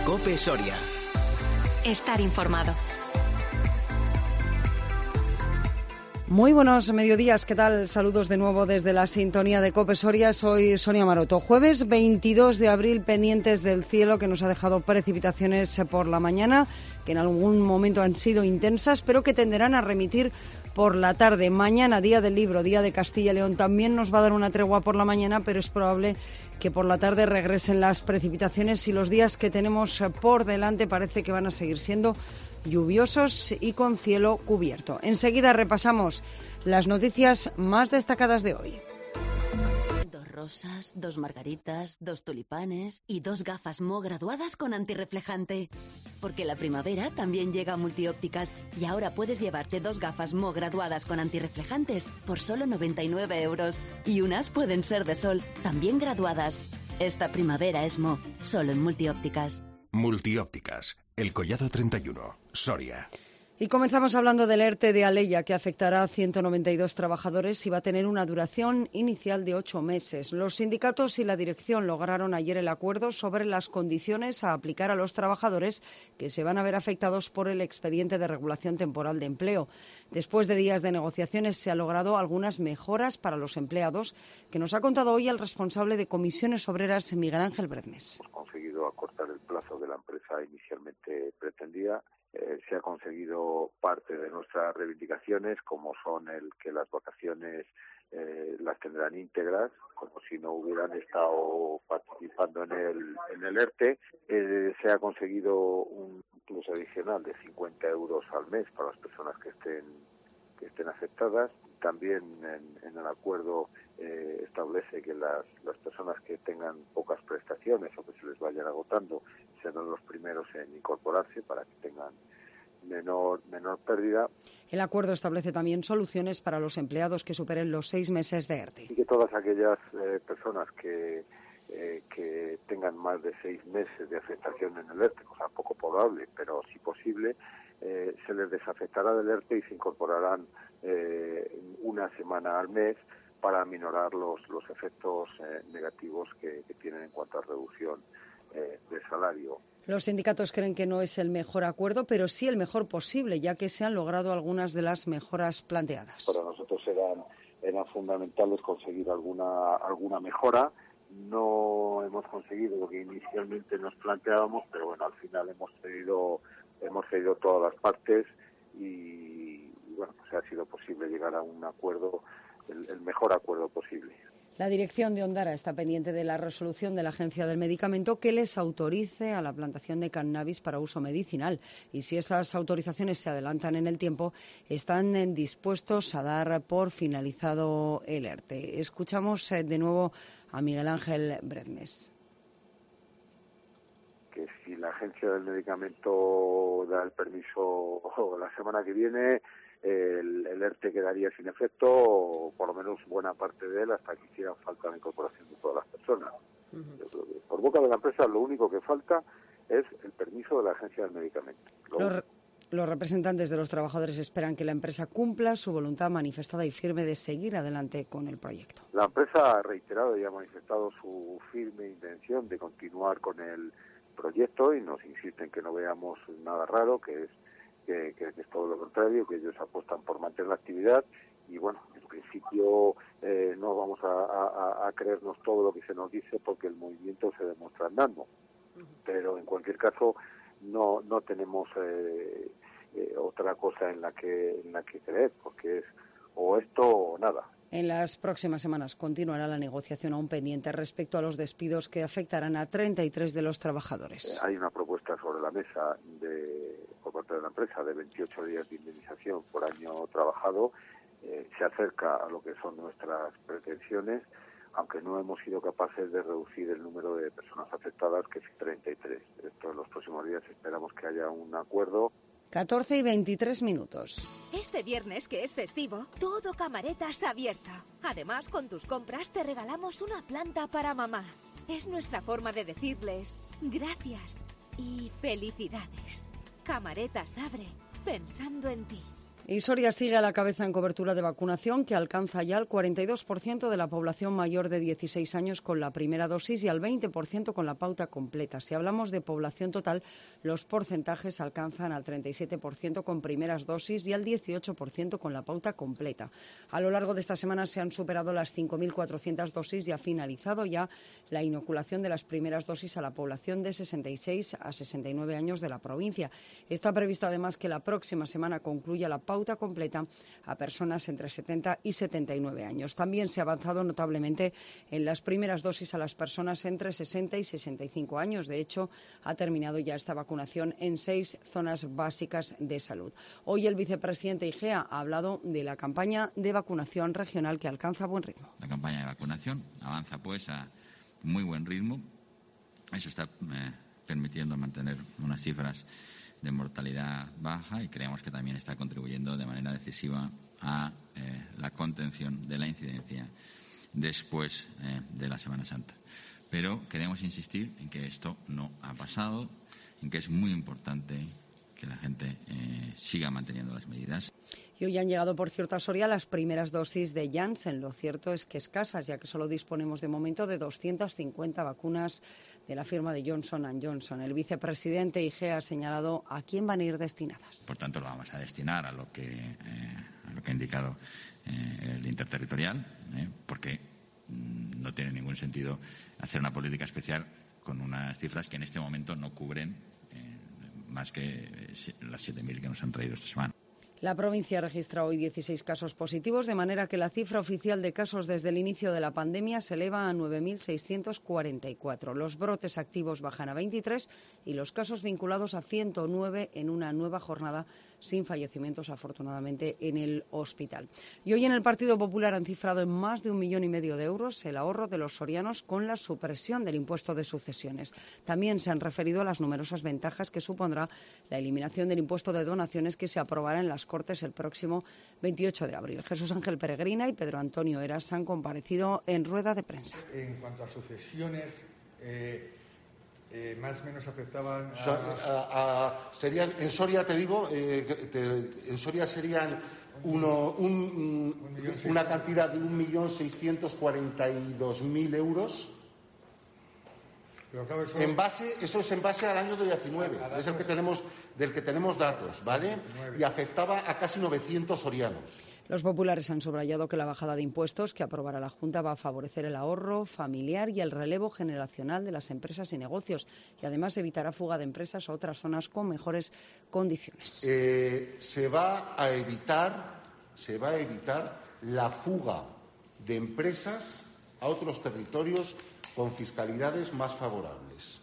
COPE Soria. Estar informado. Muy buenos mediodías, ¿qué tal? Saludos de nuevo desde la sintonía de COPE Soria. Soy Sonia Maroto. Jueves 22 de abril, pendientes del cielo, que nos ha dejado precipitaciones por la mañana, que en algún momento han sido intensas, pero que tenderán a remitir por la tarde. Mañana, Día del Libro, Día de Castilla y León, también nos va a dar una tregua por la mañana, pero es probable que por la tarde regresen las precipitaciones y los días que tenemos por delante parece que van a seguir siendo lluviosos y con cielo cubierto. Enseguida repasamos las noticias más destacadas de hoy. 2 rosas, 2 margaritas, 2 tulipanes y 2 gafas Mo graduadas con antirreflejante. Porque la primavera también llega a Multiópticas y ahora puedes llevarte 2 gafas Mo graduadas con antirreflejantes por solo 99 €. Y unas pueden ser de sol, también graduadas. Esta primavera es Mo, solo en Multiópticas. Multiópticas, El Collado 31, Soria. Y comenzamos hablando del ERTE de Alella, que afectará a 192 trabajadores y va a tener una duración inicial de 8 meses. Los sindicatos y la dirección lograron ayer el acuerdo sobre las condiciones a aplicar a los trabajadores que se van a ver afectados por el expediente de regulación temporal de empleo. Después de días de negociaciones se han logrado algunas mejoras para los empleados, que nos ha contado hoy el responsable de Comisiones Obreras, Miguel Ángel Bredmes. Hemos conseguido acortar el plazo que la empresa inicialmente pretendía. Se ha conseguido parte de nuestras reivindicaciones, como son el que las vacaciones las tendrán íntegras, como si no hubieran estado participando en el ERTE. Se ha conseguido un plus adicional de 50 € al mes para las personas que estén afectadas. También en el acuerdo establece que las personas que tengan pocas prestaciones o que se les vayan agotando serán los primeros en incorporarse para que tengan menor pérdida. El acuerdo establece también soluciones para los empleados que superen los 6 meses de ERTE. Y que todas aquellas personas que tengan más de 6 meses de afectación en el ERTE, cosa poco probable, pero sí posible, se les desafectará del ERTE y se incorporarán una semana al mes para aminorar los efectos negativos que tienen en cuanto a reducción de salario. Los sindicatos creen que no es el mejor acuerdo, pero sí el mejor posible, ya que se han logrado algunas de las mejoras planteadas. Para nosotros eran fundamentales conseguir alguna mejora. No hemos conseguido lo que inicialmente nos planteábamos, pero bueno, al final hemos cedido todas las partes y bueno, pues ha sido posible llegar a un acuerdo, el mejor acuerdo posible. La dirección de Ondara está pendiente de la resolución de la Agencia del Medicamento que les autorice a la plantación de cannabis para uso medicinal. Y si esas autorizaciones se adelantan en el tiempo, están dispuestos a dar por finalizado el ERTE. Escuchamos de nuevo a Miguel Ángel Bredmes. Que si la Agencia del Medicamento da el permiso la semana que viene, el ERTE quedaría sin efecto, o por lo menos buena parte de él, hasta que hiciera falta la incorporación de todas las personas. Uh-huh. Por boca de la empresa, lo único que falta es el permiso de la Agencia del Medicamento. Los representantes de los trabajadores esperan que la empresa cumpla su voluntad manifestada y firme de seguir adelante con el proyecto. La empresa ha reiterado y ha manifestado su firme intención de continuar con el proyecto y nos insiste en que no veamos nada raro, que es todo lo contrario, que ellos apuestan por mantener la actividad y bueno, en principio no vamos a creernos todo lo que se nos dice porque el movimiento se demuestra andando, pero en cualquier caso no tenemos otra cosa en la que creer, porque es o esto o nada. En las próximas semanas continuará la negociación aún pendiente respecto a los despidos que afectarán a 33 de los trabajadores. Hay una propuesta sobre la mesa por parte de la empresa de 28 días de indemnización por año trabajado. Se acerca a lo que son nuestras pretensiones, aunque no hemos sido capaces de reducir el número de personas afectadas, que es 33. Esto en los próximos días esperamos que haya un acuerdo. 14 y 23 minutos. Este viernes, que es festivo, todo Camaretas abierto. Además, con tus compras te regalamos una planta para mamá. Es nuestra forma de decirles gracias y felicidades. Camaretas abre pensando en ti. Y Soria sigue a la cabeza en cobertura de vacunación, que alcanza ya el 42% de la población mayor de 16 años con la primera dosis y al 20% con la pauta completa. Si hablamos de población total, los porcentajes alcanzan al 37% con primeras dosis y al 18% con la pauta completa. A lo largo de esta semana se han superado las 5.400 dosis y ha finalizado ya la inoculación de las primeras dosis a la población de 66 a 69 años de la provincia. Está previsto además que la próxima semana concluya la pauta completa a personas entre 70 y 79 años. También se ha avanzado notablemente en las primeras dosis a las personas entre 60 y 65 años. De hecho, ha terminado ya esta vacunación en 6 zonas básicas de salud. Hoy el vicepresidente Igea ha hablado de la campaña de vacunación regional que alcanza buen ritmo. La campaña de vacunación avanza pues a muy buen ritmo. Eso está permitiendo mantener unas cifras de mortalidad baja y creemos que también está contribuyendo de manera decisiva a la contención de la incidencia después de la Semana Santa. Pero queremos insistir en que esto no ha pasado, en que es muy importante que la gente siga manteniendo las medidas. Y hoy han llegado, por cierto, a Soria las primeras dosis de Janssen. Lo cierto es que escasas, ya que solo disponemos de momento de 250 vacunas de la firma de Johnson & Johnson. El vicepresidente Igea ha señalado a quién van a ir destinadas. Por tanto, lo vamos a destinar a lo que ha indicado el interterritorial, porque no tiene ningún sentido hacer una política especial con unas cifras que en este momento no cubren más que las 7.000 que nos han traído esta semana. La provincia registra hoy 16 casos positivos, de manera que la cifra oficial de casos desde el inicio de la pandemia se eleva a 9.644. Los brotes activos bajan a 23 y los casos vinculados a 109 en una nueva jornada sin fallecimientos, afortunadamente, en el hospital. Y hoy en el Partido Popular han cifrado en más de 1,5 millones de euros el ahorro de los sorianos con la supresión del impuesto de sucesiones. También se han referido a las numerosas ventajas que supondrá la eliminación del impuesto de donaciones que se aprobará en las Cortes el próximo 28 de abril. Jesús Ángel Peregrina y Pedro Antonio Eras han comparecido en rueda de prensa. En cuanto a sucesiones, más o menos afectaban serían, en Soria, te digo, en Soria serían una cantidad de 1.642.000 euros. Pero claro, eso es en base al año 19, es el que tenemos, del que tenemos datos, ¿vale? Y afectaba a casi 900 sorianos. Los populares han subrayado que la bajada de impuestos que aprobará la Junta va a favorecer el ahorro familiar y el relevo generacional de las empresas y negocios y además evitará fuga de empresas a otras zonas con mejores condiciones. Se va a evitar la fuga de empresas a otros territorios con fiscalidades más favorables.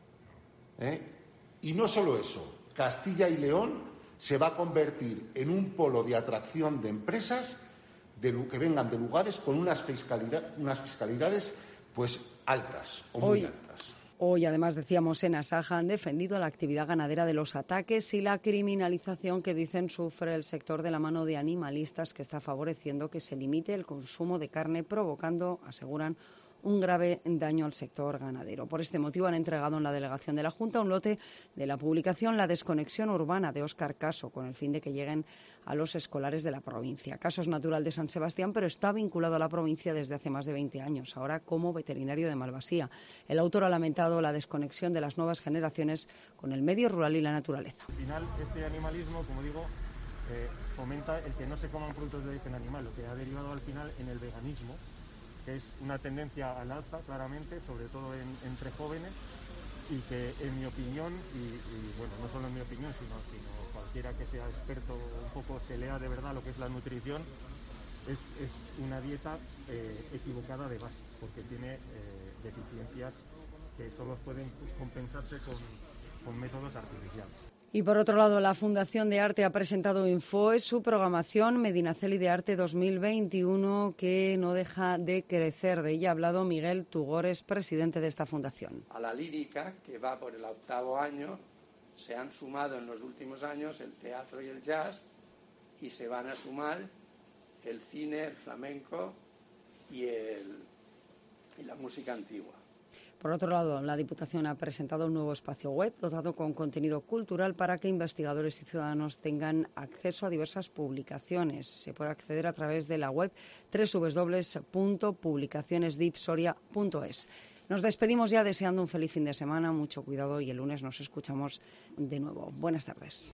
Y no solo eso, Castilla y León se va a convertir en un polo de atracción de empresas que vengan de lugares con unas fiscalidades pues altas o muy altas. Hoy, además, decíamos, en Asaja han defendido la actividad ganadera de los ataques y la criminalización que dicen sufre el sector de la mano de animalistas, que está favoreciendo que se limite el consumo de carne, provocando, aseguran, un grave daño al sector ganadero. Por este motivo han entregado en la delegación de la Junta un lote de la publicación La desconexión urbana de Óscar Caso, con el fin de que lleguen a los escolares de la provincia. Caso es natural de San Sebastián, pero está vinculado a la provincia desde hace más de 20 años, ahora como veterinario de Malvasía. El autor ha lamentado la desconexión de las nuevas generaciones con el medio rural y la naturaleza. Al final, este animalismo, como digo, fomenta el que no se coman productos de origen animal, lo que ha derivado al final en el veganismo, que es una tendencia al alza, claramente, sobre todo entre jóvenes, y que, en mi opinión, y bueno, no solo en mi opinión, sino cualquiera que sea experto un poco se lea de verdad lo que es la nutrición, es una dieta equivocada de base, porque tiene deficiencias que solo pueden compensarse con métodos artificiales. Y por otro lado, la Fundación de Arte ha presentado Infoes su programación Medinaceli de Arte 2021, que no deja de crecer. De ella ha hablado Miguel Tugores, presidente de esta fundación. A la lírica, que va por el 8º año, se han sumado en los últimos años el teatro y el jazz, y se van a sumar el cine, el flamenco y la música antigua. Por otro lado, la Diputación ha presentado un nuevo espacio web dotado con contenido cultural para que investigadores y ciudadanos tengan acceso a diversas publicaciones. Se puede acceder a través de la web www.publicacionesdipsoria.es. Nos despedimos ya deseando un feliz fin de semana, mucho cuidado y el lunes nos escuchamos de nuevo. Buenas tardes.